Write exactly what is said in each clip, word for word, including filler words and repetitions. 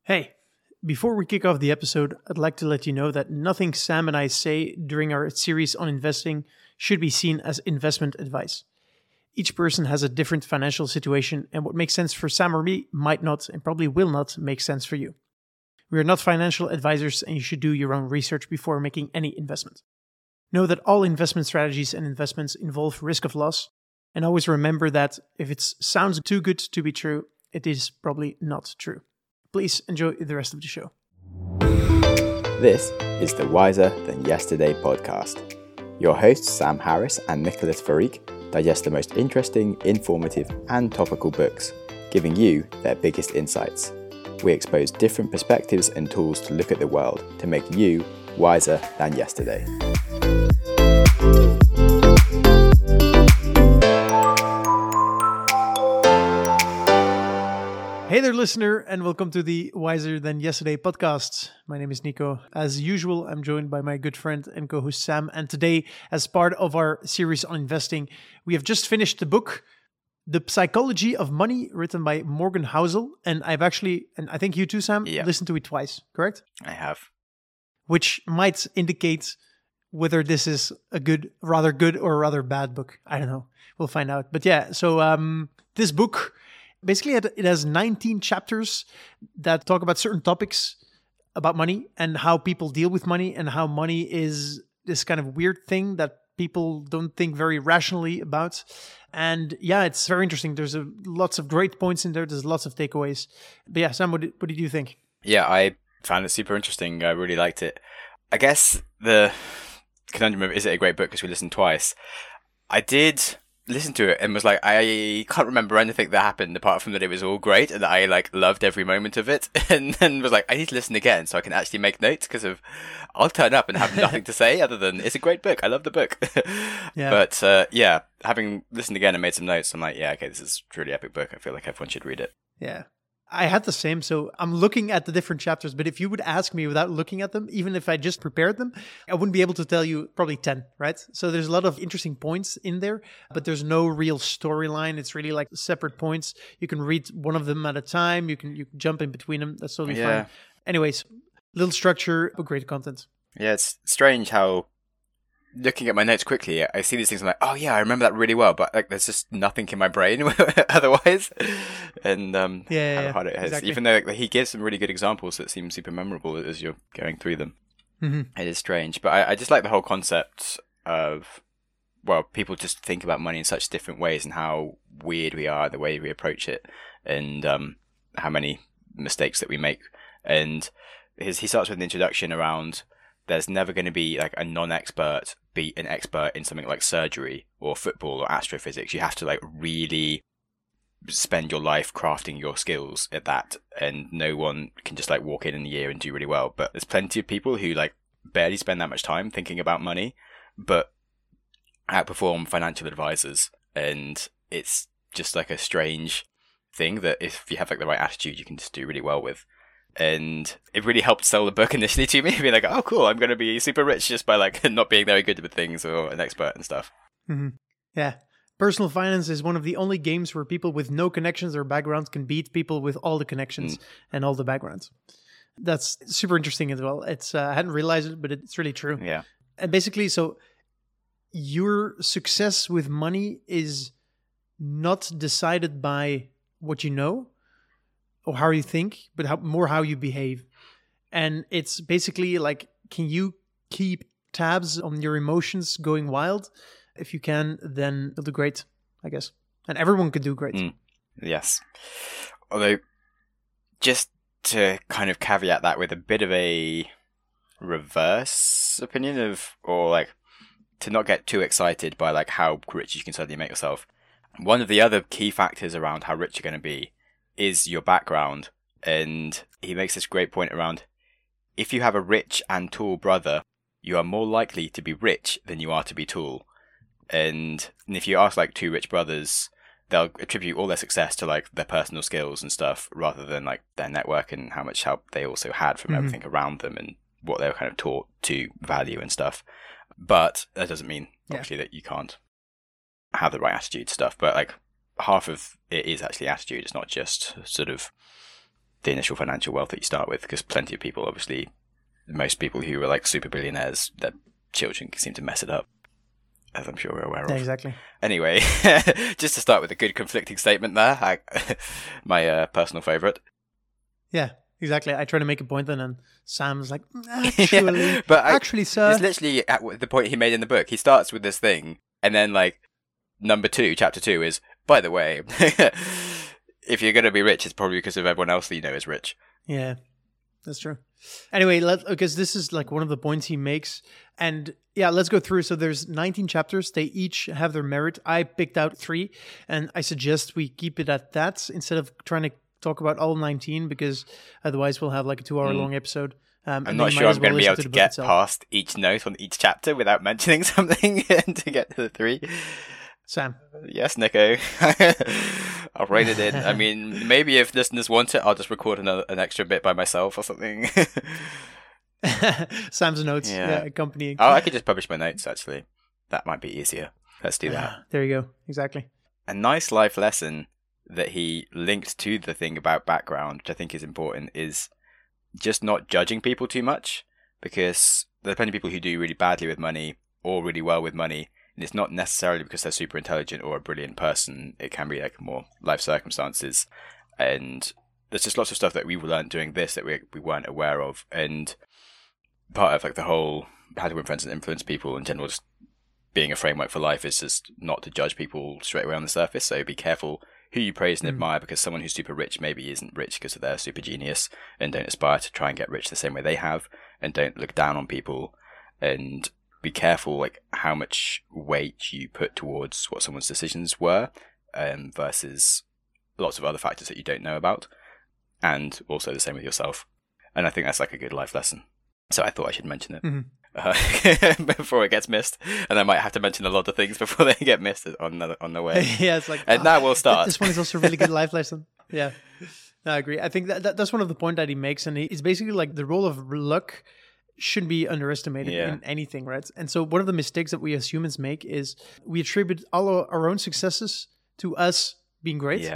Hey, before we kick off the episode, I'd like to let you know that nothing Sam and I say during our series on investing should be seen as investment advice. Each person has a different financial situation, and what makes sense for Sam or me might not and probably will not make sense for you. We are not financial advisors, and you should do your own research before making any investment. Know that all investment strategies and investments involve risk of loss, and always remember that if it sounds too good to be true, it is probably not true. Please enjoy the rest of the show. This is the Wiser Than Yesterday podcast. Your hosts Sam Harris and Nicholas Farik digest the most interesting, informative and topical books, giving you their biggest insights. We expose different perspectives and tools to look at the world to make you wiser than yesterday. Hey there, listener, and welcome to the Wiser Than Yesterday podcast. My name is Nico. As usual, I'm joined by my good friend and co-host Sam, and today, as part of our series on investing, we have just finished the book, The Psychology of Money, written by Morgan Housel, and I've actually, and I think you too, Sam, Yeah. listened to it twice, correct? I have. Which might indicate whether this is a good, rather good or rather bad book. I don't know. We'll find out. But yeah, so um, this book... Basically, it has nineteen chapters that talk about certain topics about money and how people deal with money and how money is this kind of weird thing that people don't think very rationally about. And yeah, it's very interesting. There's a, lots of great points in there. There's lots of takeaways. But yeah, Sam, what did, what did you think? Yeah, I found it super interesting. I really liked it. I guess the conundrum of is it a great book because we listened twice. I did... listened to it and was like, I can't remember anything that happened apart from that it was all great and that I like loved every moment of it, and then was like, I need to listen again so I can actually make notes, because of I'll turn up and have nothing to say other than it's a great book, I love the book. Yeah. But uh, yeah, having listened again and made some notes, I'm like, yeah, okay, this is a really epic book. I feel like everyone should read it. Yeah. I had the same. So I'm looking at the different chapters, but if you would ask me without looking at them, even if I just prepared them, I wouldn't be able to tell you probably ten, right? So there's a lot of interesting points in there, but there's no real storyline. It's really like separate points. You can read one of them at a time. You can you can jump in between them. That's totally Yeah. fine. Anyways, little structure, but great content. Yeah, it's strange how, looking at my notes quickly, I see these things, I'm like, oh yeah, I remember that really well, but like there's just nothing in my brain otherwise. And um, Yeah, yeah, how yeah, hard it is. exactly. Even though like, he gives some really good examples that seem super memorable as you're going through them. Mm-hmm. It is strange. But I, I just like the whole concept of, well, people just think about money in such different ways and how weird we are, the way we approach it, and um, how many mistakes that we make. And his, he starts with an introduction around, there's never going to be like a non-expert be an expert in something like surgery or football or astrophysics. You have to like really spend your life crafting your skills at that, and no one can just like walk in in a year and do really well. But there's plenty of people who like barely spend that much time thinking about money, but outperform financial advisors. And it's just like a strange thing that if you have like the right attitude, you can just do really well with. And it really helped sell the book initially to me, being like, oh cool, I'm going to be super rich just by like not being very good with things or an expert and stuff. Mm-hmm. Yeah. Personal finance is one of the only games where people with no connections or backgrounds can beat people with all the connections mm. and all the backgrounds. That's super interesting as well. It's uh, I hadn't realized it, but it's really true. Yeah. And basically, so your success with money is not decided by what you know or how you think, but how, more how you behave. And it's basically like, can you keep tabs on your emotions going wild? If you can, then you'll do great, I guess. And everyone can do great. Mm. Yes. Although, just to kind of caveat that with a bit of a reverse opinion of, or like, to not get too excited by like how rich you can suddenly make yourself. One of the other key factors around how rich you're going to be is your background. And he makes this great point around, if you have a rich and tall brother, you are more likely to be rich than you are to be tall. And if you ask like two rich brothers, they'll attribute all their success to like their personal skills and stuff rather than like their network and how much help they also had from mm-hmm. everything around them and what they were kind of taught to value and stuff. But that doesn't mean obviously yeah. that you can't have the right attitude stuff. But like half of it is actually attitude. It's not just sort of the initial financial wealth that you start with, because plenty of people, obviously, most people who are like super billionaires, their children seem to mess it up, as I'm sure we're aware of. Yeah, exactly. Anyway, just to start with a good conflicting statement there, I, my uh, personal favourite. Yeah, exactly. I try to make a point and then Sam's like, actually, yeah, but I, actually, sir. It's literally at the point he made in the book. He starts with this thing, and then like number two, chapter two is, by the way, if you're going to be rich, it's probably because of everyone else that you know is rich. Yeah, that's true. Anyway, let, because this is like one of the points he makes. And yeah, let's go through. So there's nineteen chapters. They each have their merit. I picked out three, and I suggest we keep it at that instead of trying to talk about all nineteen, because otherwise we'll have like a two hour mm. long episode. Um, I'm not sure I'm well going to be able to, to get itself. past each note on each chapter without mentioning something to get to the three. Sam. Yes, Nico. I'll write it in. I mean, maybe if listeners want it, I'll just record another, an extra bit by myself or something. Sam's notes, yeah. yeah, accompanying. Oh, I could just publish my notes, actually. That might be easier. Let's do that. There you go. Exactly. A nice life lesson that he linked to the thing about background, which I think is important, is just not judging people too much, because there are plenty of people who do really badly with money or really well with money, and it's not necessarily because they're super intelligent or a brilliant person. It can be like more life circumstances, and there's just lots of stuff that we learned doing this that we we weren't aware of. And part of like the whole how to influence and influence people in general, just being a framework for life, is just not to judge people straight away on the surface. So be careful who you praise and mm. admire, because someone who's super rich maybe isn't rich because of their super genius, and don't aspire to try and get rich the same way they have, and don't look down on people, and be careful like how much weight you put towards what someone's decisions were, um, versus lots of other factors that you don't know about, and also the same with yourself. And I think that's like a good life lesson. So I thought I should mention it. Mm-hmm. Uh, before it gets missed, and I might have to mention a lot of things before they get missed on the on the way. Yeah, it's like, and oh, now we'll start. This one is also a really good life lesson. Yeah, no, I agree. I think that, that that's one of the points that he makes, and he, it's basically like the role of luck shouldn't be underestimated yeah. in anything, right? And so one of the mistakes that we as humans make is we attribute all our own successes to us being great, yeah.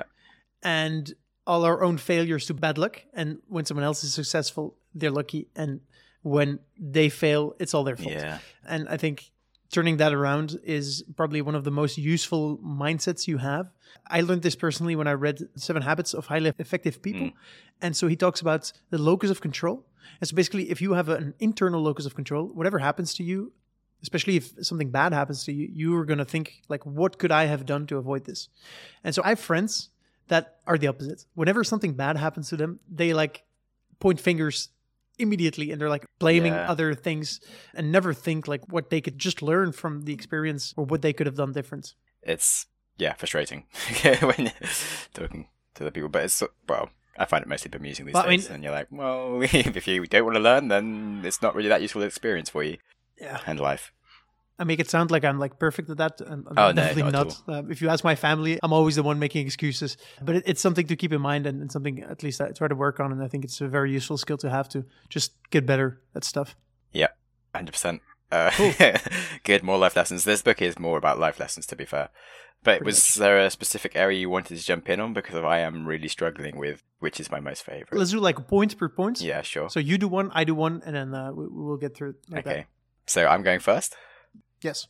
and all our own failures to bad luck. And when someone else is successful, they're lucky, and when they fail, it's all their fault. Yeah. And I think turning that around is probably one of the most useful mindsets you have. I learned this personally when I read Seven Habits of Highly Effective People. Mm. And so he talks about the locus of control. And so basically, if you have an internal locus of control, whatever happens to you, especially if something bad happens to you, you are going to think, like, what could I have done to avoid this? And so I have friends that are the opposite. Whenever something bad happens to them, they like point fingers immediately, and they're like blaming yeah. other things and never think like what they could just learn from the experience or what they could have done different. It's yeah frustrating when talking to the people, but it's well I find it mostly bemusing these well, days. I mean, and you're like, well, if you don't want to learn, then it's not really that useful experience for you. Yeah, and life. I make it sound like I'm like perfect at that. I'm, I'm oh, definitely no, not. not. Uh, if you ask my family, I'm always the one making excuses. But it, it's something to keep in mind, and, and something at least I try to work on. And I think it's a very useful skill to have to just get better at stuff. Yeah, one hundred percent. Uh, cool. Good, more life lessons. This book is more about life lessons, to be fair. But Pretty was much. there a specific area you wanted to jump in on? Because I am really struggling with which is my most favorite. Let's do like point per point. Yeah, sure. So you do one, I do one, and then uh, we, we'll get through it like okay. that. So I'm going first? Yes.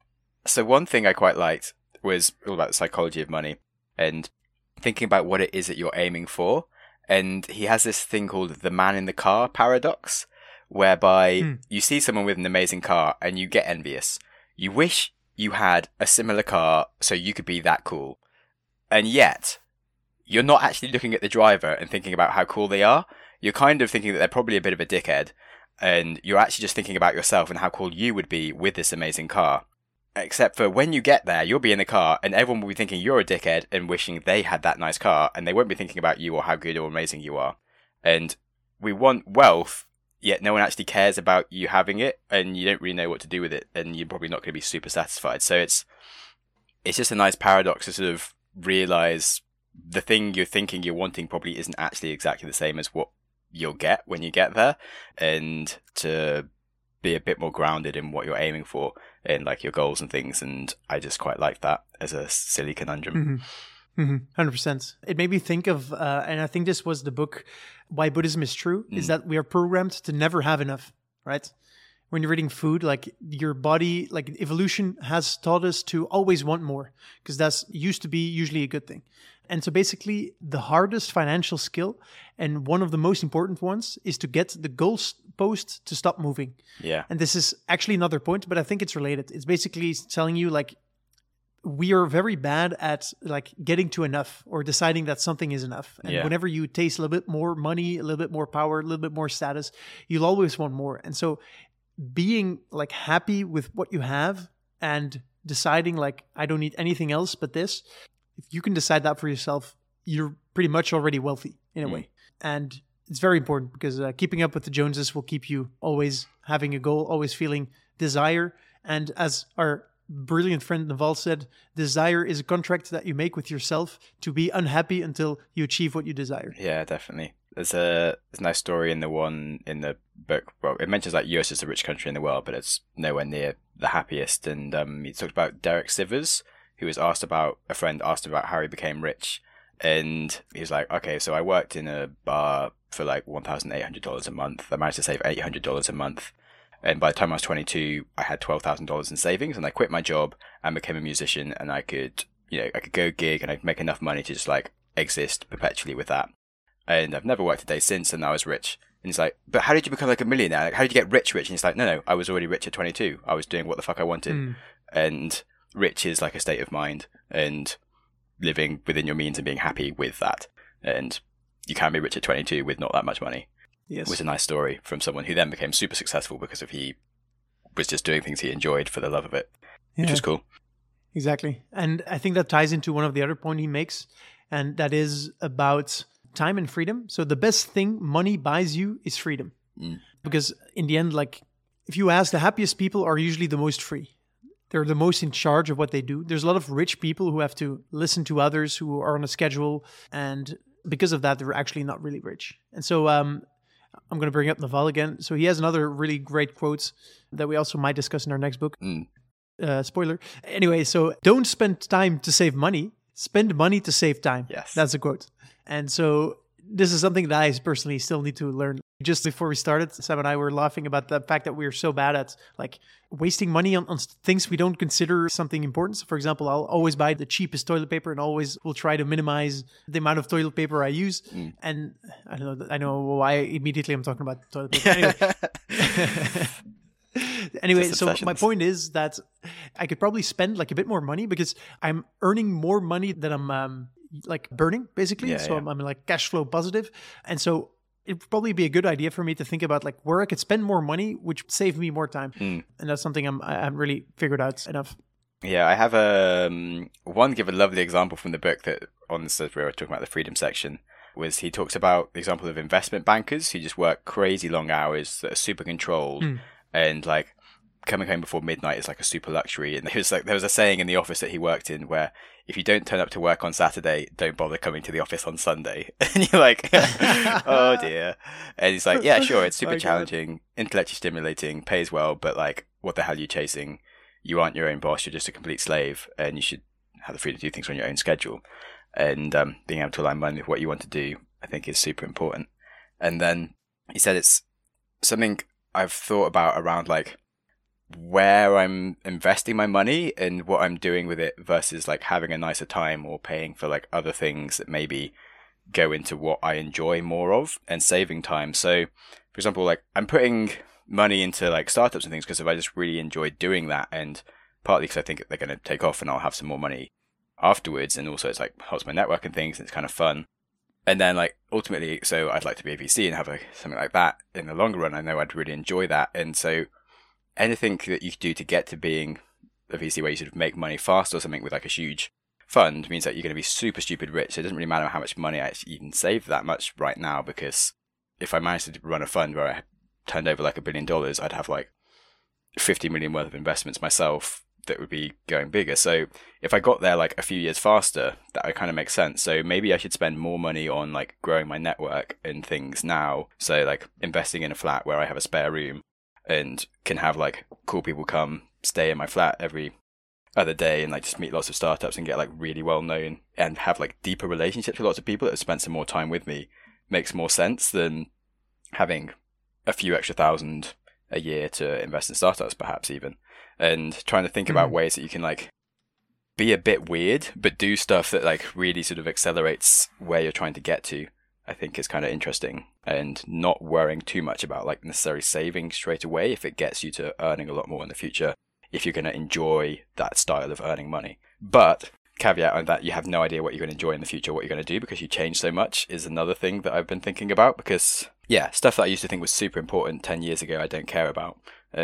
So one thing I quite liked was all about the psychology of money and thinking about what it is that you're aiming for. And he has this thing called the man in the car paradox, whereby hmm. you see someone with an amazing car and you get envious. You wish you had a similar car so you could be that cool. And yet, you're not actually looking at the driver and thinking about how cool they are. You're kind of thinking that they're probably a bit of a dickhead. And you're actually just thinking about yourself and how cool you would be with this amazing car. Except for when you get there, you'll be in the car and everyone will be thinking you're a dickhead and wishing they had that nice car, and they won't be thinking about you or how good or amazing you are. And we want wealth, yet no one actually cares about you having it, and you don't really know what to do with it, and you're probably not going to be super satisfied. So it's it's just a nice paradox to sort of realize the thing you're thinking you're wanting probably isn't actually exactly the same as what you'll get when you get there, and to be a bit more grounded in what you're aiming for in like your goals and things. And I just quite like that as a silly conundrum. Mm-hmm. Mm-hmm. one hundred percent. It made me think of, uh, and I think this was the book, Why Buddhism is True, mm. is that we are programmed to never have enough, right? When you're eating food, like your body, like evolution has taught us to always want more, because that's used to be usually a good thing. And so basically the hardest financial skill and one of the most important ones is to get the goal post to stop moving. Yeah. And this is actually another point, but I think it's related. It's basically telling you like, we are very bad at like getting to enough or deciding that something is enough. And yeah. whenever you taste a little bit more money, a little bit more power, a little bit more status, you'll always want more. And so being like happy with what you have and deciding like, I don't need anything else but this, if you can decide that for yourself, you're pretty much already wealthy in a mm. way. And it's very important because uh, keeping up with the Joneses will keep you always having a goal, always feeling desire. And as our brilliant friend Naval said, desire is a contract that you make with yourself to be unhappy until you achieve what you desire. Yeah, definitely. There's a, there's a nice story in the one in the book. Well, it mentions like U S is a rich country in the world, but it's nowhere near the happiest. And um, he talked about Derek Sivers, who was asked about, a friend asked about how he became rich. And he was like, okay, so I worked in a bar for like one thousand eight hundred dollars a month. I managed to save eight hundred dollars a month. And by the time I was twenty-two, I had twelve thousand dollars in savings, and I quit my job and became a musician, and I could, you know, I could go gig and I'd make enough money to just like exist perpetually with that. And I've never worked a day since, and I was rich. And he's like, but how did you become like a millionaire? Like, how did you get rich rich? And he's like, no, no, I was already rich at twenty-two. I was doing what the fuck I wanted. Mm. And rich is like a state of mind and living within your means and being happy with that. And you can be rich at twenty-two with not that much money. Yes. It was a nice story from someone who then became super successful because of he was just doing things he enjoyed for the love of it, yeah. which is cool. Exactly. And I think that ties into one of the other points he makes, and that is about time and freedom. So the best thing money buys you is freedom. Mm. Because in the end, like if you ask, the happiest people are usually the most free. They're the most in charge of what they do. There's a lot of rich people who have to listen to others who are on a schedule, and because of that, they're actually not really rich. And so um, I'm going to bring up Naval again. So he has another really great quote that we also might discuss in our next book. Mm. Uh, spoiler. Anyway, so don't spend time to save money. Spend money to save time. Yes. That's a quote. And so this is something that I personally still need to learn. Just before we started, Sam and I were laughing about the fact that we're so bad at like wasting money on, on things we don't consider something important. So for example, I'll always buy the cheapest toilet paper and always will try to minimize the amount of toilet paper I use. Mm. And I don't know, I know why immediately I'm talking about toilet paper. Anyway. Anyway, so my point is that I could probably spend like a bit more money because I'm earning more money than I'm um, like burning basically. Yeah, so yeah. I'm, I'm like cash flow positive. And so it'd probably be a good idea for me to think about like where I could spend more money, which save me more time. Mm. And that's something I'm, I haven't really figured out enough. Yeah, I have a, um, one give a lovely example from the book that on this, where we were talking about the freedom section, was he talks about the example of investment bankers who just work crazy long hours that are super controlled. Mm. And like coming home before midnight is like a super luxury. And there was like there was a saying in the office that he worked in where if you don't turn up to work on Saturday, don't bother coming to the office on Sunday. And you're like, oh dear. And he's like, yeah, sure, it's super challenging, intellectually stimulating, pays well, but like, what the hell are you chasing? You aren't your own boss. You're just a complete slave, and you should have the freedom to do things on your own schedule. And um, being able to align money with what you want to do, I think, is super important. And then he said it's something I've thought about around like where I'm investing my money and what I'm doing with it versus like having a nicer time or paying for like other things that maybe go into what I enjoy more of and saving time. So for example, like I'm putting money into like startups and things because if I just really enjoy doing that, and partly because I think they're going to take off and I'll have some more money afterwards, and also it's like helps my network and things and it's kind of fun. And then, like, ultimately, so I'd like to be a V C and have a, something like that in the longer run. I know I'd really enjoy that. And so anything that you could do to get to being a V C where you sort of make money fast or something with, like, a huge fund means that you're going to be super stupid rich. So it doesn't really matter how much money I actually even save that much right now, because if I managed to run a fund where I turned over, like, a billion dollars, I'd have, like, fifty million worth of investments myself that would be going bigger. So if I got there like a few years faster, that would kind of make sense. So maybe I should spend more money on like growing my network and things now. So like investing in a flat where I have a spare room and can have like cool people come stay in my flat every other day and like just meet lots of startups and get like really well known and have like deeper relationships with lots of people that have spent some more time with me makes more sense than having a few extra thousand a year to invest in startups, perhaps even, and trying to think mm-hmm. about ways that you can like be a bit weird but do stuff that like really sort of accelerates where you're trying to get to, I think is kind of interesting, and not worrying too much about like necessarily saving straight away if it gets you to earning a lot more in the future, if you're going to enjoy that style of earning money. But caveat on that, you have no idea what you're going to enjoy in the future, what you're going to do, because you change so much, is another thing that I've been thinking about. Because yeah, stuff that I used to think was super important ten years ago, I don't care about,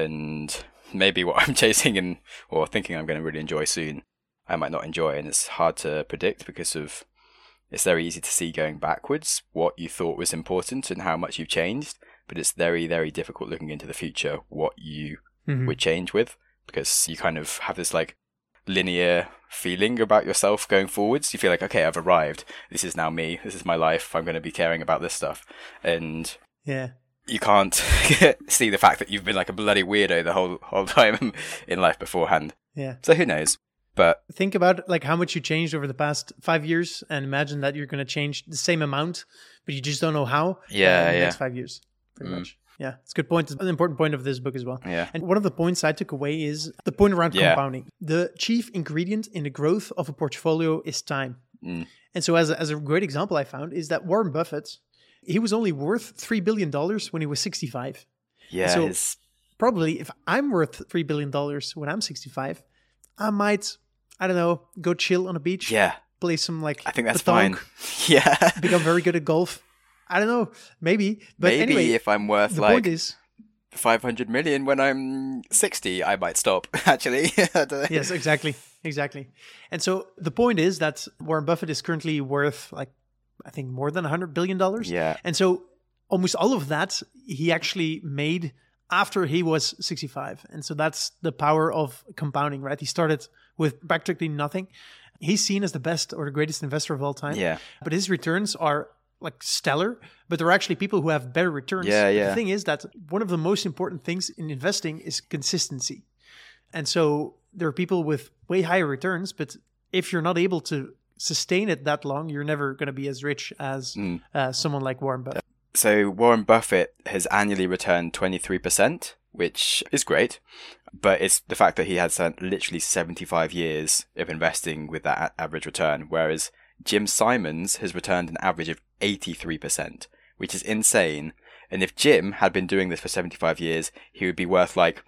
and maybe what I'm chasing and or thinking I'm going to really enjoy soon, I might not enjoy. And it's hard to predict because of it's very easy to see going backwards what you thought was important and how much you've changed, but it's very, very difficult looking into the future what you mm-hmm. would change with, because you kind of have this like linear feeling about yourself going forwards. You feel like, okay, I've arrived. This is now me. This is my life. I'm going to be caring about this stuff. And yeah, you can't see the fact that you've been like a bloody weirdo the whole whole time in life beforehand. Yeah. So who knows? But think about like how much you changed over the past five years, and imagine that you're going to change the same amount, but you just don't know how. Yeah, uh, in the yeah. next five years, pretty mm. much. Yeah, it's a good point. It's an important point of this book as well. Yeah. And one of the points I took away is the point around yeah. compounding. The chief ingredient in the growth of a portfolio is time. Mm. And so as a, as a great example I found is that Warren Buffett, he was only worth three billion dollars when he was sixty-five. Yeah. And so his... probably if I'm worth three billion dollars when I'm sixty-five, I might, I don't know, go chill on a beach. Yeah. Play some like I think that's petanque, fine. Yeah. Become very good at golf. I don't know. Maybe. But Maybe anyway, if I'm worth the like point is, five hundred million when I'm sixty, I might stop, actually. I don't know. Yes, exactly. Exactly. And so the point is that Warren Buffett is currently worth like, I think more than one hundred billion dollars. Yeah. And so almost all of that he actually made after he was sixty-five. And so that's the power of compounding, right? He started with practically nothing. He's seen as the best or the greatest investor of all time. Yeah. But his returns are like stellar, but there are actually people who have better returns. Yeah, But yeah. the thing is that one of the most important things in investing is consistency. And so there are people with way higher returns, but if you're not able to sustain it that long, you're never going to be as rich as Mm. uh, someone like Warren Buffett. So Warren Buffett has annually returned twenty-three percent, which is great, but it's the fact that he has had literally seventy-five years of investing with that a- average return, whereas Jim Simons has returned an average of eighty-three percent, which is insane. And if Jim had been doing this for seventy-five years, he would be worth like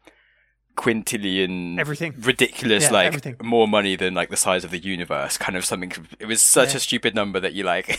quintillion Everything. ridiculous, Yeah, like everything. more money than like the size of the universe, kind of something. It was such Yeah. a stupid number that you like,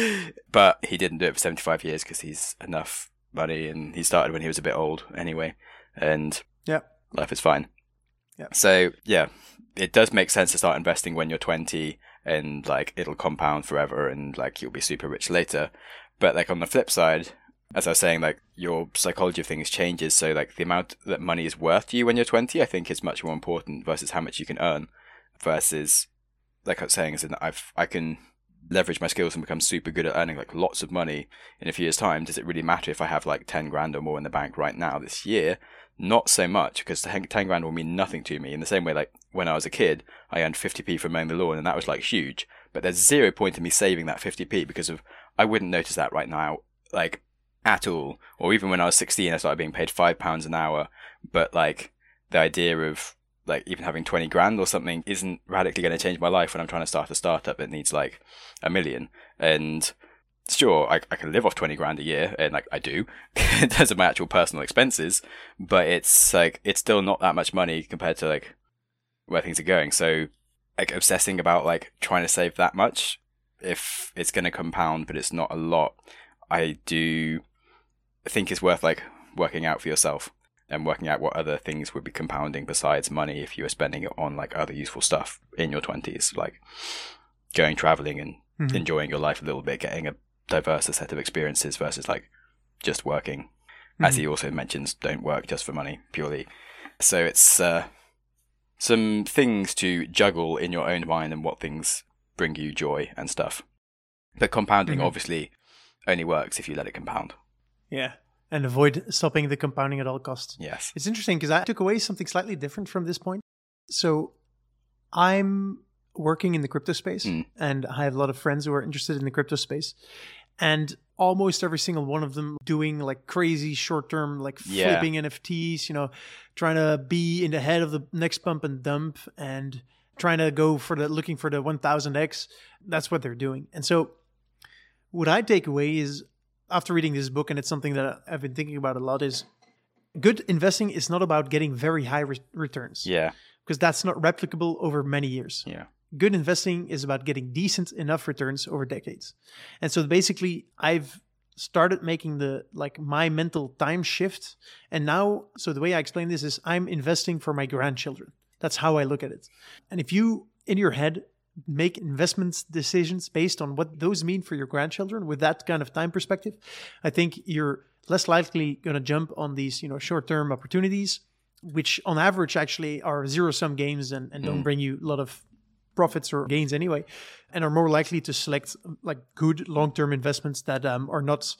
but he didn't do it for seventy-five years because he's enough money, and he started when he was a bit old anyway, and Yeah. life is fine. Yeah. So yeah, it does make sense to start investing when you're twenty, and like it'll compound forever, and like you'll be super rich later. But like on the flip side, as I was saying, like your psychology of things changes. So like the amount that money is worth to you when you're twenty, I think is much more important versus how much you can earn. Versus, like I was saying, is that I've I can leverage my skills and become super good at earning like lots of money in a few years' time. Does it really matter if I have like ten grand or more in the bank right now this year? Not so much, because ten grand will mean nothing to me. In the same way, like when I was a kid, I earned fifty p from mowing the lawn, and that was like huge. But there's zero point in me saving that fifty p because of I wouldn't notice that right now, like at all. Or even when I was sixteen, I started being paid five pounds an hour. But like the idea of like even having twenty grand or something isn't radically going to change my life when I'm trying to start a startup that needs like a million. And sure, I, I can live off twenty grand a year, and like I do in terms of my actual personal expenses, but it's like it's still not that much money compared to like where things are going. So like obsessing about like trying to save that much, if it's going to compound but it's not a lot, I do think it's worth like working out for yourself and working out what other things would be compounding besides money if you were spending it on like other useful stuff in your twenties, like going traveling and mm-hmm. enjoying your life a little bit, getting a diverse set of experiences versus like just working. Mm-hmm. As he also mentions, don't work just for money purely. So it's uh, some things to juggle in your own mind and what things bring you joy and stuff. But compounding mm-hmm. obviously only works if you let it compound. Yeah. And avoid stopping the compounding at all costs. Yes. It's interesting because I took away something slightly different from this point. So I'm working in the crypto space Mm. and I have a lot of friends who are interested in the crypto space. And almost every single one of them doing like crazy short-term, like Yeah. flipping N F Ts, you know, trying to be in the head of the next pump and dump and trying to go for the, looking for the one thousand X. That's what they're doing. And so what I take away is, after reading this book, and it's something that I've been thinking about a lot, is good investing is not about getting very high re- returns. Yeah. Because that's not replicable over many years. Yeah. Good investing is about getting decent enough returns over decades. And so basically I've started making the like my mental time shift. And now, so the way I explain this is I'm investing for my grandchildren. That's how I look at it. And if you in your head make investment decisions based on what those mean for your grandchildren with that kind of time perspective, I think you're less likely going to jump on these, you know, short-term opportunities, which on average actually are zero-sum games and, and don't Mm. bring you a lot of profits or gains anyway, and are more likely to select like good long-term investments that um, are not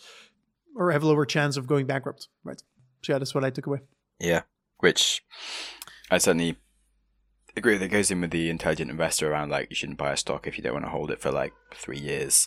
or have a lower chance of going bankrupt, right? So yeah, that's what I took away. Yeah. Which I certainly agree with. It goes in with the intelligent investor around like you shouldn't buy a stock if you don't want to hold it for like three years.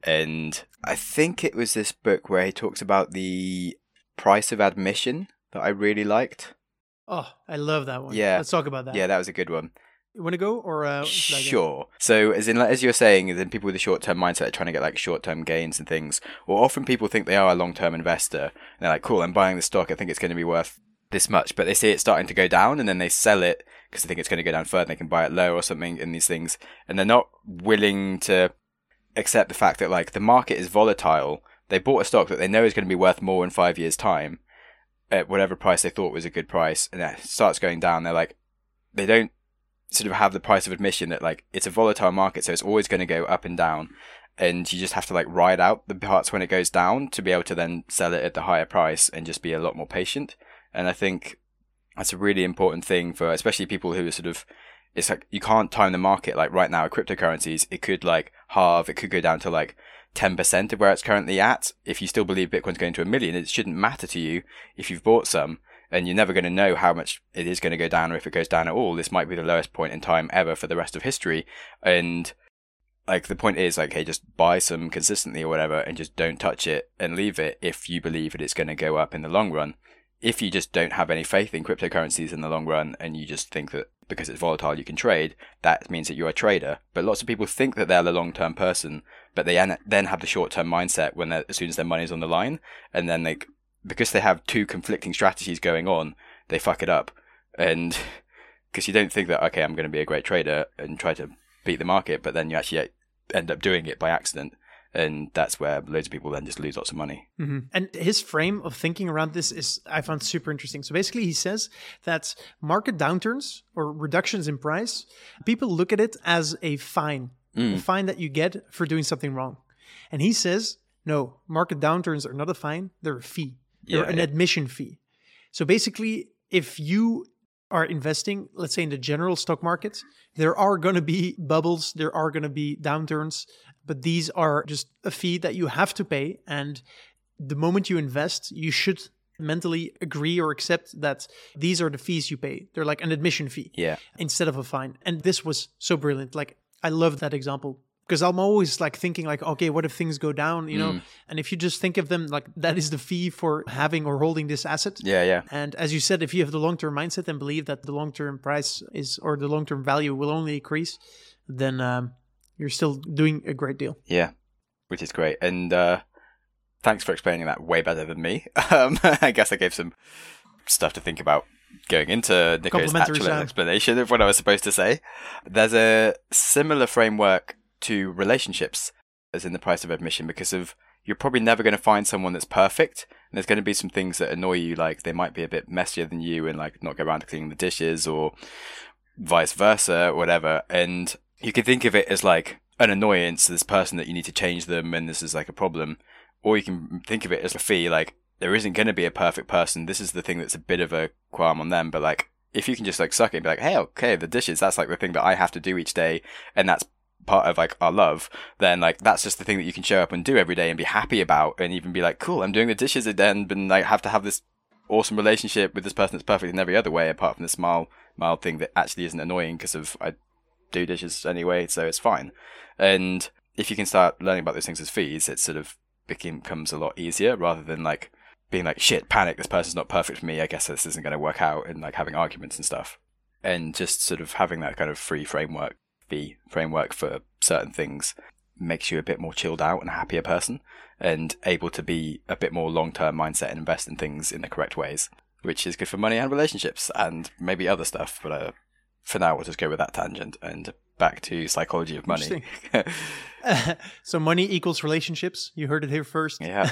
And I think it was this book where he talks about the price of admission that I really liked. Oh, I love that one. Yeah. Let's talk about that. Yeah, that was a good one. You want to go or uh, should I go? Sure. So, as in, like, as you're saying, then people with a short-term mindset are trying to get like short-term gains and things. Or often people think they are a long-term investor. And they're like, "Cool, I'm buying the stock. I think it's going to be worth this much." But they see it starting to go down, and then they sell it because they think it's going to go down further. They can buy it low or something in these things, and they're not willing to accept the fact that like the market is volatile. They bought a stock that they know is going to be worth more in five years' time at whatever price they thought was a good price, and it starts going down. They're like, they don't sort of have the price of admission that like it's a volatile market, so it's always going to go up and down, and you just have to like ride out the parts when it goes down to be able to then sell it at the higher price and just be a lot more patient. And I think that's a really important thing for especially people who are sort of, it's like you can't time the market. Like right now, cryptocurrencies, it could like halve, it could go down to like ten percent of where it's currently at. If you still believe Bitcoin's going to a million, it shouldn't matter to you if you've bought some, and you're never going to know how much it is going to go down or if it goes down at all. This might be the lowest point in time ever for the rest of history. And like the point is like, hey, just buy some consistently or whatever and just don't touch it and leave it if you believe that it's going to go up in the long run. If you just don't have any faith in cryptocurrencies in the long run and you just think that because it's volatile you can trade, that means that you're a trader. But lots of people think that they're the long-term person, but they then have the short-term mindset when as soon as their money's on the line, and then they, because they have two conflicting strategies going on, they fuck it up. And because you don't think that, okay, I'm going to be a great trader and try to beat the market, but then you actually end up doing it by accident. And that's where loads of people then just lose lots of money. Mm-hmm. And his frame of thinking around this is, I found super interesting. So basically he says that market downturns or reductions in price, people look at it as a fine, Mm. a fine that you get for doing something wrong. And he says, no, market downturns are not a fine, they're a fee. They're Yeah, an yeah. admission fee. So basically, if you are investing, let's say in the general stock market, there are going to be bubbles, there are going to be downturns, but these are just a fee that you have to pay. And the moment you invest, you should mentally agree or accept that these are the fees you pay. They're like an admission fee Yeah. instead of a fine. And this was so brilliant. Like, I love that example because I'm always like thinking like, okay, what if things go down, you know? Mm. And if you just think of them like that is the fee for having or holding this asset. Yeah, yeah. And as you said, if you have the long-term mindset and believe that the long-term price is, or the long-term value will only increase, then um, you're still doing a great deal. Yeah, which is great. And uh, thanks for explaining that way better than me. Um, I guess I gave some stuff to think about going into Nico's Complimentary, actual Sam. explanation of what I was supposed to say. There's a similar framework to relationships as in the price of admission, because of you're probably never going to find someone that's perfect, and there's going to be some things that annoy you, like they might be a bit messier than you and like not go around to cleaning the dishes or vice versa or whatever. And you can think of it as like an annoyance to this person that you need to change them and this is like a problem, or you can think of it as a fee, like there isn't going to be a perfect person, this is the thing that's a bit of a qualm on them. But like if you can just like suck it and be like, hey, okay, the dishes, that's like the thing that I have to do each day and that's part of like our love, then like that's just the thing that you can show up and do every day and be happy about, and even be like, cool, I'm doing the dishes again, but like have to have this awesome relationship with this person that's perfect in every other way apart from this mild mild thing that actually isn't annoying because of I do dishes anyway, so it's fine. And if you can start learning about those things as fees, it sort of becomes a lot easier rather than like being like, shit, panic, this person's not perfect for me, I guess this isn't going to work out, and like having arguments and stuff. And just sort of having that kind of free framework, fee framework for certain things makes you a bit more chilled out and a happier person and able to be a bit more long-term mindset and invest in things in the correct ways, which is good for money and relationships and maybe other stuff. But uh, for now, we'll just go with that tangent and back to psychology of money. uh, so money equals relationships. You heard it here first. Yeah.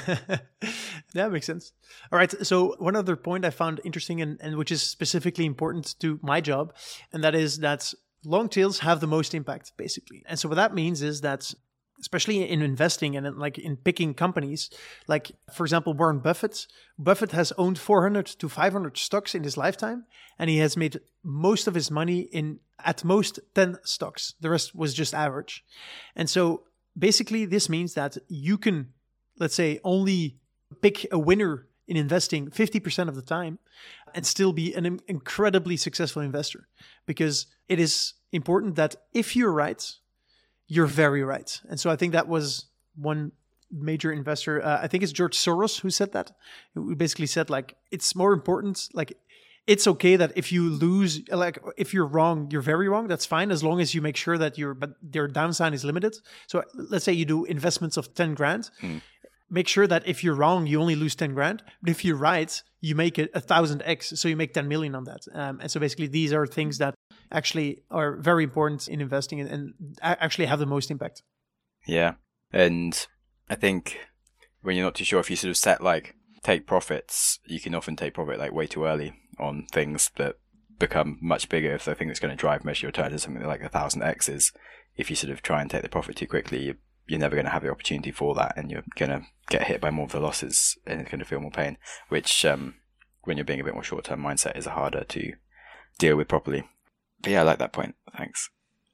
That makes sense. All right. So one other point I found interesting and, and which is specifically important to my job, and that is that long tails have the most impact, basically. And so what that means is that especially in investing and in, like in picking companies, like for example, Warren Buffett, Buffett has owned four hundred to five hundred stocks in his lifetime, and he has made most of his money in at most ten stocks. The rest was just average. And so basically this means that you can, let's say, only pick a winner in investing fifty percent of the time and still be an incredibly successful investor, because it is important that if you're right, you're very right. And so I think that was one major investor. Uh, I think it's George Soros who said that. Who basically said like, it's more important, like it's okay that if you lose, like if you're wrong, you're very wrong. That's fine as long as you make sure that your but your downside is limited. So let's say you do investments of ten grand. Mm. Make sure that if you're wrong, you only lose ten grand. But if you're right, you make it a thousand X. So you make ten million on that. Um, and so basically these are things that actually are very important in investing and, and actually have the most impact. Yeah. And I think when you're not too sure, if you sort of set like take profits, you can often take profit like way too early on things that become much bigger. If the thing that's going to drive most of your return is something like a thousand X's, if you sort of try and take the profit too quickly, you you're never going to have the opportunity for that, and you're going to get hit by more of the losses and it's going to feel more pain, which um, when you're being a bit more short-term mindset is harder to deal with properly. But yeah, I like that point. Thanks.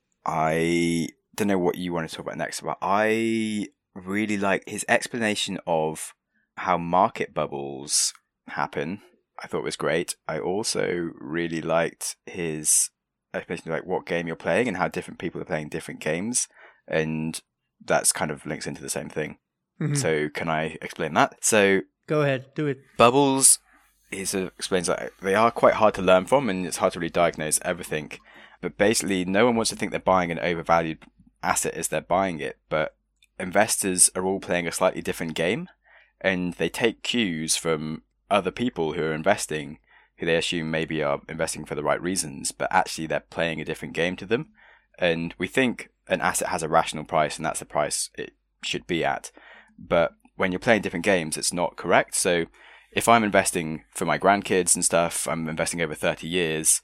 I don't know what you want to talk about next, but I really like his explanation of how market bubbles happen. I thought it was great. I also really liked his explanation of like what game you're playing and how different people are playing different games, and that's kind of links into the same thing. Mm-hmm. So can I explain that? So go ahead, do it. Bubbles, he sort of explains that they are quite hard to learn from, and it's hard to really diagnose everything. But basically, no one wants to think they're buying an overvalued asset as they're buying it. But investors are all playing a slightly different game, and they take cues from other people who are investing, who they assume maybe are investing for the right reasons, but actually they're playing a different game to them. And we think an asset has a rational price, and that's the price it should be at. But when you're playing different games, it's not correct. So if I'm investing for my grandkids and stuff, I'm investing over thirty years,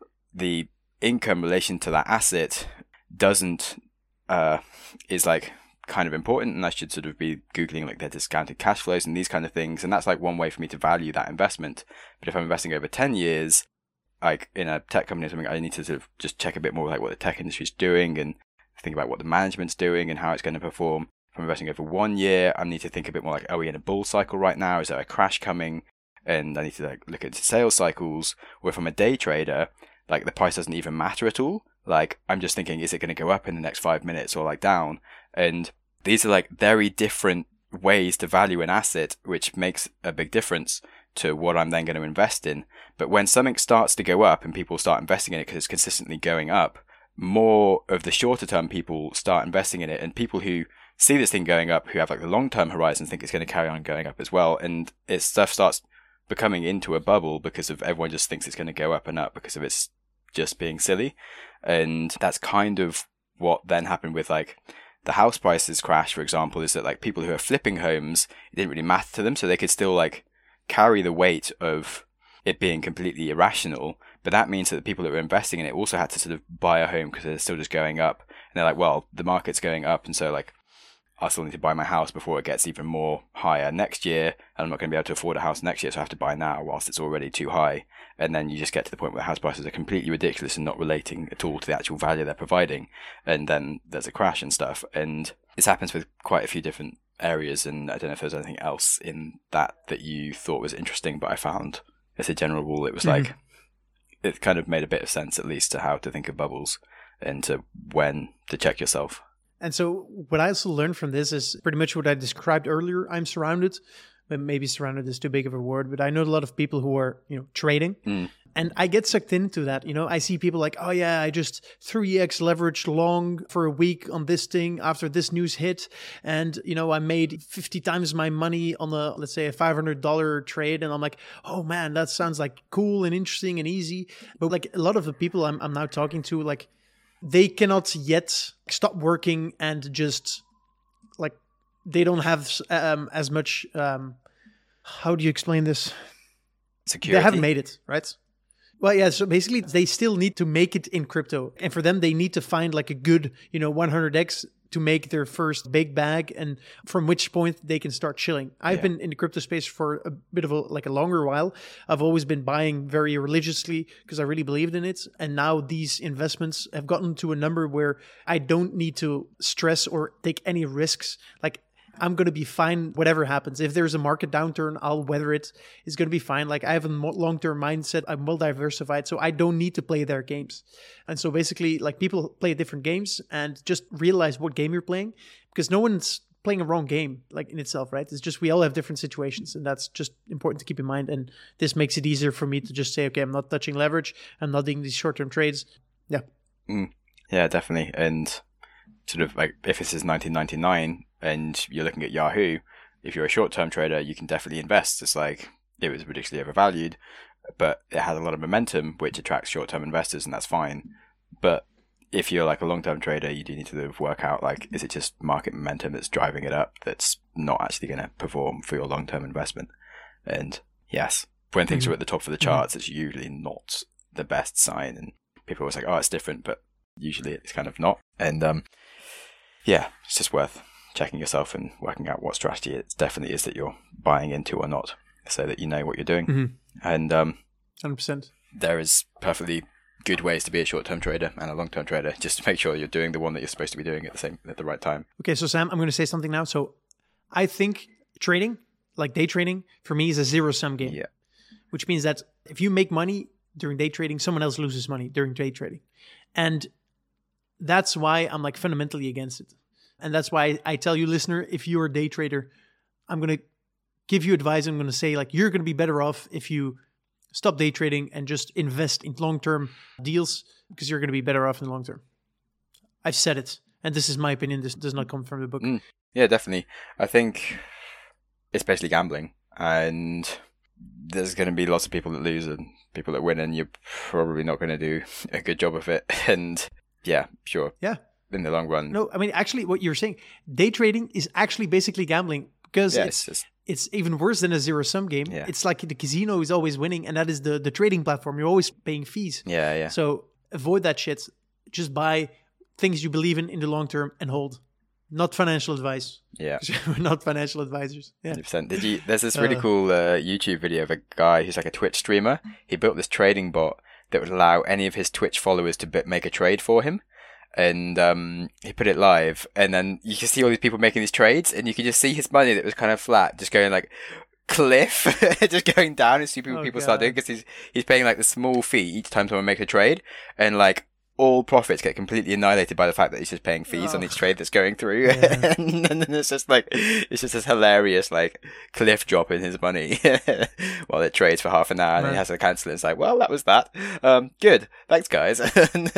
the income relation to that asset doesn't, uh, is like kind of important, and I should sort of be Googling like their discounted cash flows and these kind of things. And that's like one way for me to value that investment. But if I'm investing over ten years, like in a tech company or something, I need to sort of just check a bit more like what the tech industry is doing and think about what the management's doing and how it's going to perform. If I'm investing over one year, I need to think a bit more like, are we in a bull cycle right now? Is there a crash coming? And I need to like look at sales cycles. Or if I'm a day trader, like the price doesn't even matter at all. Like I'm just thinking, is it going to go up in the next five minutes or like down? And these are like very different ways to value an asset, which makes a big difference to what I'm then going to invest in. But when something starts to go up and people start investing in it because it's consistently going up, more of the shorter term people start investing in it, and people who see this thing going up, who have like the long term horizons, think it's going to carry on going up as well. And it stuff starts becoming into a bubble because of everyone just thinks it's going to go up and up because of it's just being silly. And that's kind of what then happened with like the house prices crash, for example, is that like people who are flipping homes, it didn't really matter to them, so they could still like carry the weight of it being completely irrational. But that means that the people that were investing in it also had to sort of buy a home because they're still just going up. And they're like, well, the market's going up, and so like I still need to buy my house before it gets even more higher next year, and I'm not going to be able to afford a house next year, so I have to buy now whilst it's already too high. And then you just get to the point where house prices are completely ridiculous and not relating at all to the actual value they're providing, and then there's a crash and stuff. And this happens with quite a few different areas, and I don't know if there's anything else in that that you thought was interesting, but I found as a general rule it was mm-hmm. like it kind of made a bit of sense, at least, to how to think of bubbles. and to when to check yourself. And so what I also learned from this is pretty much what I described earlier. I'm surrounded, but maybe surrounded is too big of a word, but I know a lot of people who are, you know, trading. Mm. And I get sucked into that. You know, I see people like, oh yeah, I just three X leveraged long for a week on this thing after this news hit. And, you know, I made fifty times my money on a, let's say a five hundred dollars trade. And I'm like, oh man, that sounds like cool and interesting and easy. But like a lot of the people I'm, I'm now talking to, like they cannot yet stop working and just like, they don't have um, as much, um, how do you explain this? Security. They haven't made it, right? Well, yeah, so basically they still need to make it in crypto. And for them, they need to find like a good, you know, one hundred X to make their first big bag, and from which point they can start chilling. I've yeah. been in the crypto space for a bit of a, like a longer while. I've always been buying very religiously because I really believed in it. And now these investments have gotten to a number where I don't need to stress or take any risks. Like, I'm going to be fine whatever happens. If there's a market downturn, I'll weather it. It's going to be fine. Like I have a long-term mindset. I'm well diversified, so I don't need to play their games. And so basically, like people play different games and just realize what game you're playing, because no one's playing a wrong game like in itself, right? It's just we all have different situations, and that's just important to keep in mind. And this makes it easier for me to just say, okay, I'm not touching leverage. I'm not doing these short-term trades. Yeah. Mm. Yeah, definitely. And sort of like if this is nineteen ninety-nine and you're looking at Yahoo, if you're a short-term trader, you can definitely invest. It's like it was ridiculously overvalued, but it has a lot of momentum, which attracts short-term investors, and that's fine. But if you're like a long-term trader, you do need to work out, like, is it just market momentum that's driving it up that's not actually going to perform for your long-term investment? And yes, when things mm-hmm. are at the top of the charts, mm-hmm. it's usually not the best sign. And people are always like, oh, it's different, but usually it's kind of not. And um, yeah, it's just worth checking yourself and working out what strategy it definitely is that you're buying into or not, so that you know what you're doing. Mm-hmm. And um, one hundred percent. There is perfectly good ways to be a short-term trader and a long-term trader. Just to make sure you're doing the one that you're supposed to be doing at the same at the right time. Okay, so Sam, I'm going to say something now. So I think trading, like day trading, for me is a zero-sum game. Yeah. Which means that if you make money during day trading, someone else loses money during day trading. And that's why I'm like fundamentally against it. And that's why I tell you, listener, if you're a day trader, I'm going to give you advice. I'm going to say, like, you're going to be better off if you stop day trading and just invest in long-term deals, because you're going to be better off in the long term. I've said it. And this is my opinion. This does not come from the book. Mm, yeah, definitely. I think it's basically gambling. And there's going to be lots of people that lose and people that win, and you're probably not going to do a good job of it. And yeah, sure. Yeah. In the long run. No, I mean, actually, what you're saying, day trading is actually basically gambling, because yeah, it's, it's, just, it's even worse than a zero-sum game. Yeah. It's like the casino is always winning, and that is the, the trading platform. You're always paying fees. Yeah, yeah. So avoid that shit. Just buy things you believe in in the long term and hold. Not financial advice. Yeah. We're not financial advisors. Yeah. one hundred percent. Did you, there's this really uh, cool uh, YouTube video of a guy who's like a Twitch streamer. He built this trading bot that would allow any of his Twitch followers to b- make a trade for him. And um, he put it live, and then you can see all these people making these trades, and you can just see his money that was kind of flat, just going like cliff, just going down, and see people, oh, people start doing, because he's he's paying like the small fee each time someone makes a trade, and like all profits get completely annihilated by the fact that he's just paying fees oh. on each trade that's going through. Yeah. And then it's just like, it's just this hilarious like cliff drop in his money while it trades for half an hour, and right. he has to cancel it. It's like, well, that was that. Um, good. Thanks, guys. and,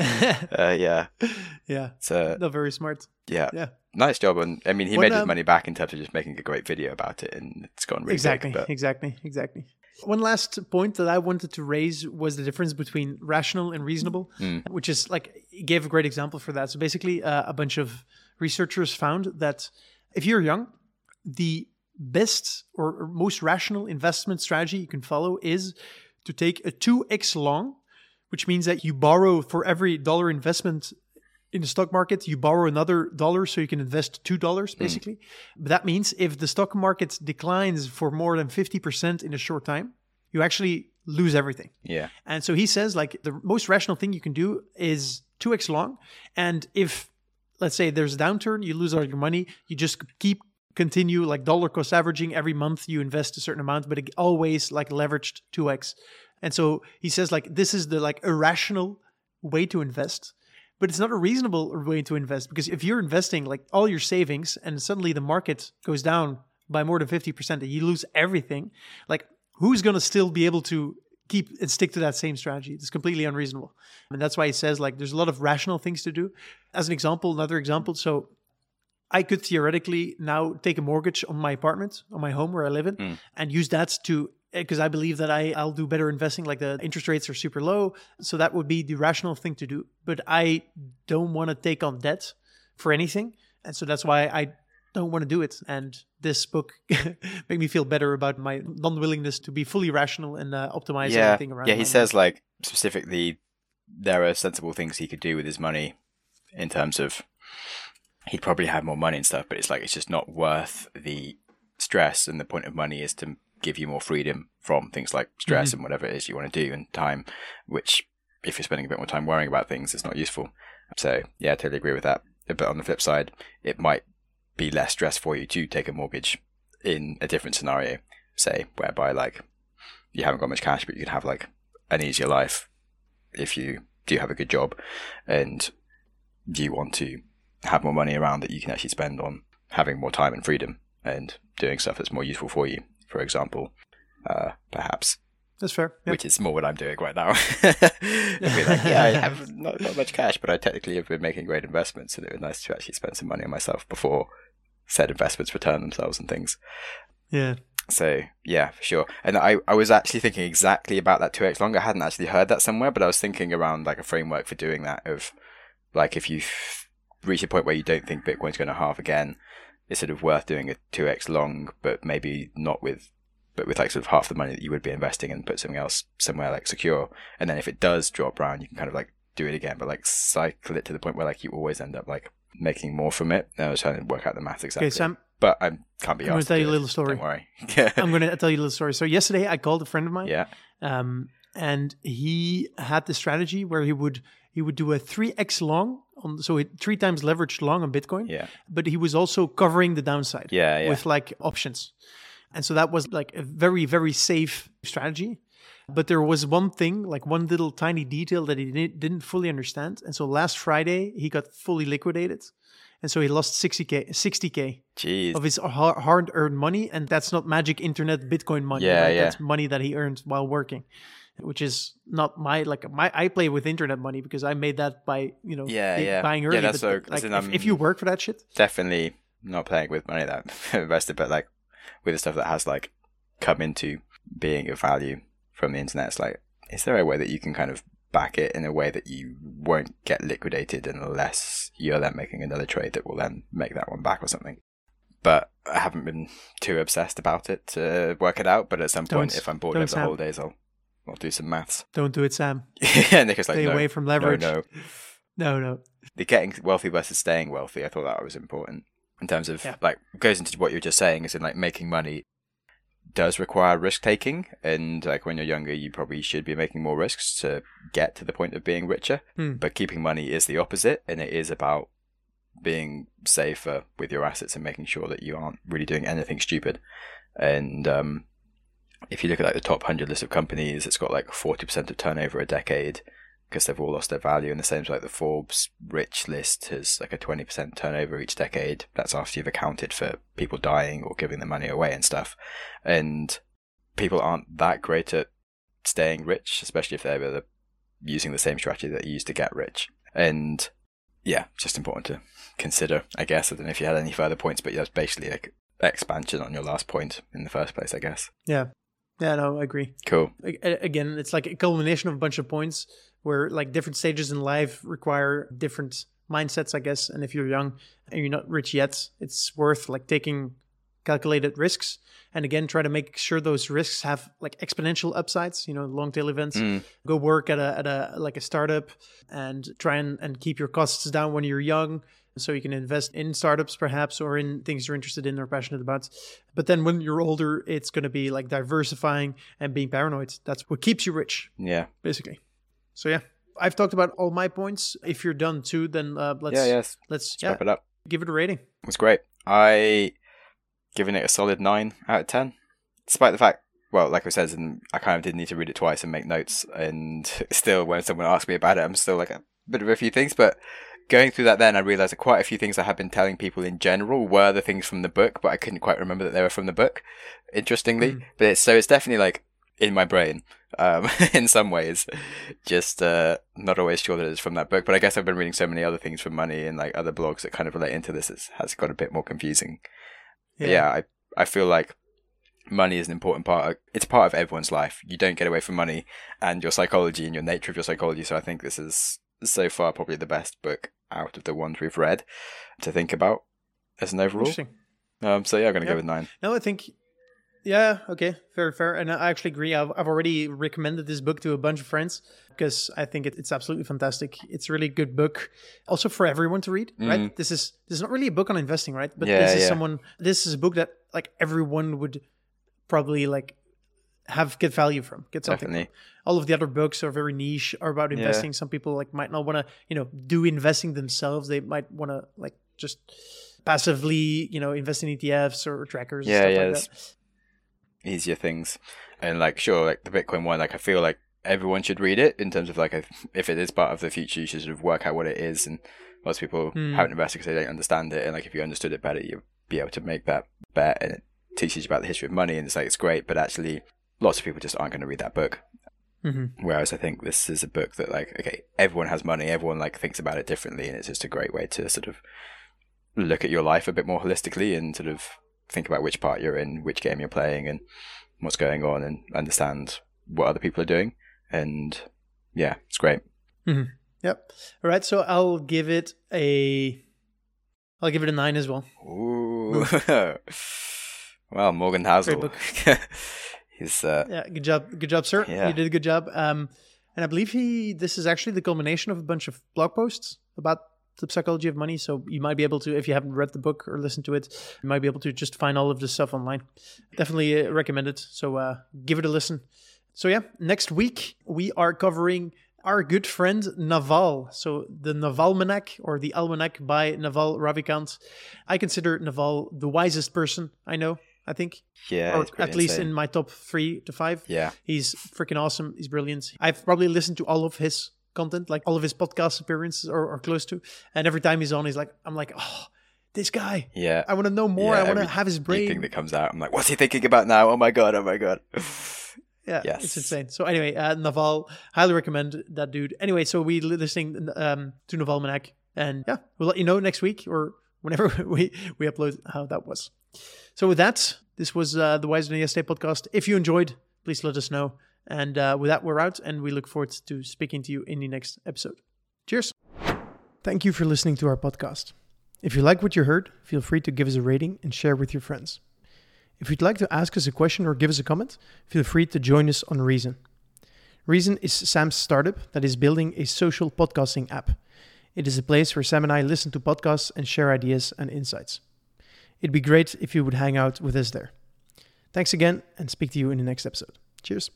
uh, yeah. Yeah. So, not very smart. Yeah. Yeah. Nice job. And I mean, he what, made um, his money back in terms of just making a great video about it, and it's gone really exactly, big. But... Exactly. Exactly. One last point that I wanted to raise was the difference between rational and reasonable, mm. which is like, he gave a great example for that. So basically, uh, a bunch of researchers found that if you're young, the best or most rational investment strategy you can follow is to take a two X long, which means that you borrow for every dollar investment in the stock market, you borrow another dollar so you can invest two dollars basically. Mm. But that means if the stock market declines for more than fifty percent in a short time, you actually lose everything. Yeah. And so he says, like, the most rational thing you can do is two X long. And if, let's say there's a downturn, you lose all your money, you just keep continue like dollar cost averaging every month, you invest a certain amount, but it always like leveraged two X. And so he says, like, this is the like irrational way to invest. but it's not a reasonable way to invest, because if you're investing like all your savings and suddenly the market goes down by more than fifty percent and you lose everything, like who's going to still be able to keep and stick to that same strategy? It's completely unreasonable. And that's why he says like there's a lot of rational things to do. As an example, another example, so I could theoretically now take a mortgage on my apartment, on my home where I live in, Mm. and use that to, because I believe that I, I'll do better investing, like the interest rates are super low. So that would be the rational thing to do. But I don't want to take on debt for anything. And so that's why I don't want to do it. And this book made me feel better about my non-willingness to be fully rational and uh, optimize Yeah, everything around yeah. He my says like specifically there are sensible things he could do with his money in terms of he'd probably have more money and stuff, but it's like it's just not worth the stress. And the point of money is to give you more freedom from things like stress Mm-hmm. and whatever it is you want to do and time, which if you're spending a bit more time worrying about things, it's not useful. So yeah, I totally agree with that. But on the flip side, it might be less stress for you to take a mortgage in a different scenario, say, whereby like you haven't got much cash, but you can have like an easier life if you do have a good job and you want to have more money around that you can actually spend on having more time and freedom and doing stuff that's more useful for you. For example, uh, perhaps. That's fair. Yep. Which is more what I'm doing right now. It'd be like, yeah, I have not, not much cash, but I technically have been making great investments, and it was nice to actually spend some money on myself before said investments return themselves and things. Yeah. So yeah, for sure. And I, I was actually thinking exactly about that two x long. I hadn't actually heard that somewhere, but I was thinking around like a framework for doing that of like if you reach a point where you don't think Bitcoin's going to halve again, it's sort of worth doing a two x long, but maybe not with, but with like sort of half the money that you would be investing and put something else somewhere like secure. And then if it does drop around, you can kind of like do it again, but like cycle it to the point where like you always end up like making more from it. I was trying to work out the math exactly. Okay, Sam. But I can't be I'm going asked to tell to you a do little it. story. Don't worry. I'm going to tell you a little story. So yesterday I called a friend of mine. Yeah. Um, and he had the strategy where he would he would do a three x long on, so it, three times leveraged long on Bitcoin. Yeah. But he was also covering the downside. Yeah, yeah. With like options, and so that was like a very very safe strategy. But there was one thing, like one little tiny detail that he didn't didn't fully understand, and so last Friday he got fully liquidated, and so he lost sixty K, sixty K Jeez. of his hard earned money, and that's not magic internet Bitcoin money. Yeah, right? yeah. That's money that he earned while working, which is not my like my. I play with internet money because I made that by you know Yeah, big- yeah. buying Yeah, early. that's but, so- like, as in, if, um, if you work for that shit, Definitely not playing with money that I've invested, but like with the stuff that has like come into being of value from the internet, it's like, is there a way that you can kind of back it in a way that you won't get liquidated unless you're then making another trade that will then make that one back or something? But I haven't been too obsessed about it to work it out. But at some point, Don't- if I'm bored don't, over the Sam. holidays, I'll I'll do some maths. don't do it, Sam. And Nick is like, Stay no, away from no, leverage. no. No, no. The getting wealthy versus staying wealthy, I thought that was important in terms of Yeah. like goes into what you were just saying, is in like making money does require risk taking, and like when you're younger you probably should be making more risks to get to the point of being richer. Hmm. But keeping money is the opposite, and it is about being safer with your assets and making sure that you aren't really doing anything stupid. And um if you look at like the top one hundred list of companies, it's got like forty percent of turnover a decade because they've all lost their value. And the same as like the Forbes rich list has like a twenty percent turnover each decade. That's after you've accounted for people dying or giving the money away and stuff. And people aren't that great at staying rich, especially if they're the, using the same strategy that you used to get rich. And yeah, just important to consider, I guess. I don't know if you had any further points, but that's basically like expansion on your last point in the first place, I guess. Yeah. Yeah, no, I agree. Cool. A- a- Again, it's like a culmination of a bunch of points where like different stages in life require different mindsets, I guess. And if you're young and you're not rich yet, it's worth like taking calculated risks. And again, try to make sure those risks have like exponential upsides, you know, long tail events. Mm. Go work at a at a like a startup and try and, and keep your costs down when you're young. So you can invest in startups perhaps, or in things you're interested in or passionate about. But then when you're older, it's going to be like diversifying and being paranoid. That's what keeps you rich, Yeah. basically. So yeah, I've talked about all my points. If you're done too, then uh, let's yeah, yes. let's Let's yeah, wrap it up. give it a rating. It was great. I given it a solid nine out of ten, despite the fact, well, like I said, and I kind of did need to read it twice and make notes. And still, when someone asks me about it, I'm still like, bit of a few things, but going through that then I realised that quite a few things I had been telling people in general were the things from the book, but I couldn't quite remember that they were from the book, interestingly. Mm. But it's, so it's definitely like in my brain, um, in some ways, just uh, not always sure that it's from that book. But I guess I've been reading so many other things from money and like other blogs that kind of relate into this. It has got a bit more confusing. Yeah, yeah I, I feel like money is an important part of, it's part of everyone's life. You don't get away from money and your psychology and your nature of your psychology. So I think this is so far probably the best book out of the ones we've read to think about as an overall. Interesting. Um, so yeah, I'm going to yep. go with nine. No, I think, yeah, okay, fair, fair. And I actually agree. I've, I've already recommended this book to a bunch of friends because I think it, it's absolutely fantastic. It's a really good book, also for everyone to read, mm. right? This is this is not really a book on investing, right? But yeah, this is yeah. someone. This is a book that like everyone would probably like have get value from, get something. Definitely. From. All of the other books are very niche, are about investing. Yeah. Some people like might not want to, you know, do investing themselves. They might want to like just passively, you know, invest in E T Fs or trackers. Yeah, and stuff yeah. like that. Easier things, and like sure, like the Bitcoin one, like I feel like everyone should read it in terms of like a, if it is part of the future, you should sort of work out what it is. And most people mm. haven't invested because they don't understand it. And like if you understood it better, you'd be able to make that bet. And it teaches you about the history of money, and it's like it's great, but actually lots of people just aren't going to read that book. Mm-hmm. Whereas I think this is a book that like, okay, everyone has money, everyone like thinks about it differently, and it's just a great way to sort of look at your life a bit more holistically and sort of think about which part you're in, which game you're playing, and what's going on, and understand what other people are doing. And yeah, it's great. Mm-hmm. Yep. All right, so I'll give it a, I'll give it a nine as well. Ooh. Well, Morgan Housel. Great book. He's uh, yeah, good job, good job, sir. Yeah. You did a good job. Um, and I believe he. This is actually the culmination of a bunch of blog posts about the psychology of money. So you might be able to, if you haven't read the book or listened to it, you might be able to just find all of this stuff online. Definitely uh, recommend it. So uh, give it a listen. So yeah, next week we are covering our good friend Naval. So the Navalmanac, or the Almanac by Naval Ravikant. I consider Naval the wisest person I know. I think, yeah, or at least insane. In my top three to five. Yeah, he's freaking awesome. He's brilliant. I've probably listened to all of his content, like all of his podcast appearances, or, or close to. And every time he's on, he's like, I'm like, oh, this guy. Yeah, I want to know more. Yeah, I want to have his brain. Everything that comes out, I'm like, what's he thinking about now? Oh my god! Oh my god! Yeah, yes. It's insane. So anyway, uh, Naval, highly recommend that dude. Anyway, so we listening um, to Navalmanac, and yeah, we'll let you know next week or whenever we we upload how that was. So with that, this was uh, the Wiser Than Yesterday podcast. If you enjoyed, please let us know. And uh, with that, we're out, and we look forward to speaking to you in the next episode. Cheers. Thank you for listening to our podcast. If you like what you heard, feel free to give us a rating and share with your friends. If you'd like to ask us a question or give us a comment, feel free to join us on Reason. Reason is Sam's startup that is building a social podcasting app. It is a place where Sam and I listen to podcasts and share ideas and insights. It'd be great if you would hang out with us there. Thanks again, and speak to you in the next episode. Cheers.